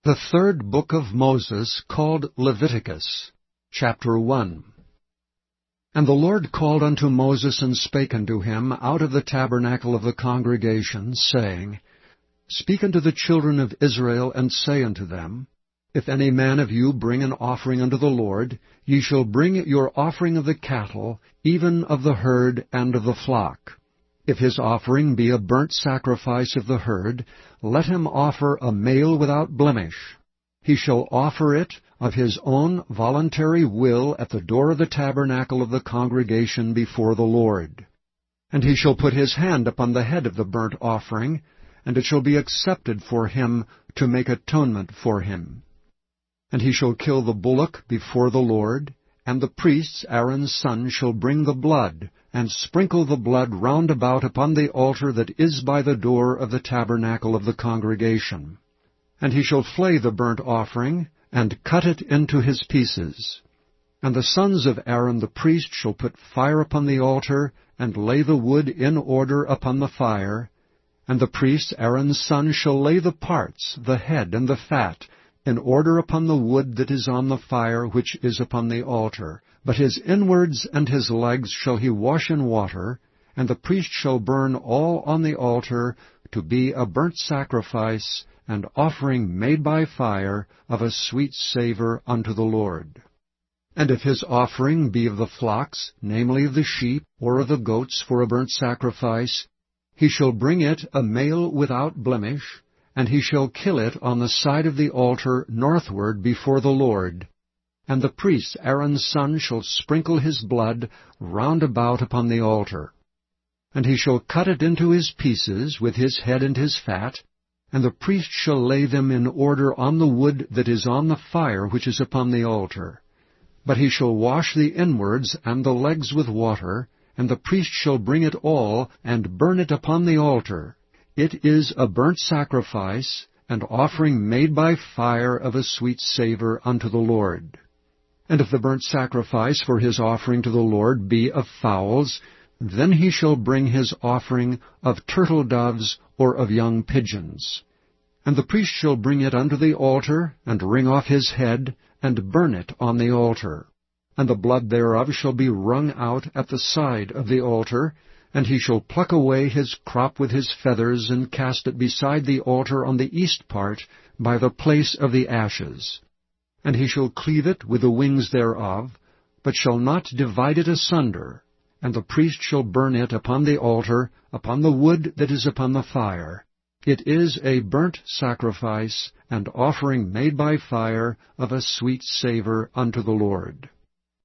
The third book of Moses, called Leviticus, chapter 1. And the Lord called unto Moses, and spake unto him out of the tabernacle of the congregation, saying, Speak unto the children of Israel, and say unto them, If any man of you bring an offering unto the Lord, ye shall bring your offering of the cattle, even of the herd and of the flock. If his offering be a burnt sacrifice of the herd, let him offer a male without blemish. He shall offer it of his own voluntary will at the door of the tabernacle of the congregation before the Lord. And he shall put his hand upon the head of the burnt offering, and it shall be accepted for him to make atonement for him. And he shall kill the bullock before the Lord, and the priests, Aaron's son, shall bring the blood, and sprinkle the blood round about upon the altar that is by the door of the tabernacle of the congregation. And he shall flay the burnt offering, and cut it into his pieces. And the sons of Aaron the priest shall put fire upon the altar, and lay the wood in order upon the fire. And the priest, Aaron's son, shall lay the parts, the head and the fat, in order upon the wood that is on the fire which is upon the altar. But his inwards and his legs shall he wash in water, and the priest shall burn all on the altar to be a burnt sacrifice, and offering made by fire of a sweet savour unto the Lord. And if his offering be of the flocks, namely of the sheep, or of the goats for a burnt sacrifice, he shall bring it a male without blemish, and he shall kill it on the side of the altar northward before the Lord. And the priest, Aaron's son, shall sprinkle his blood round about upon the altar. And he shall cut it into his pieces with his head and his fat, and the priest shall lay them in order on the wood that is on the fire which is upon the altar. But he shall wash the inwards and the legs with water, and the priest shall bring it all, and burn it upon the altar. It is a burnt sacrifice, and offering made by fire of a sweet savour unto the Lord. And if the burnt sacrifice for his offering to the Lord be of fowls, then he shall bring his offering of turtle-doves or of young pigeons. And the priest shall bring it unto the altar, and wring off his head, and burn it on the altar. And the blood thereof shall be wrung out at the side of the altar, and he shall pluck away his crop with his feathers, and cast it beside the altar on the east part, by the place of the ashes. And he shall cleave it with the wings thereof, but shall not divide it asunder. And the priest shall burn it upon the altar, upon the wood that is upon the fire. It is a burnt sacrifice, and offering made by fire of a sweet savour unto the Lord.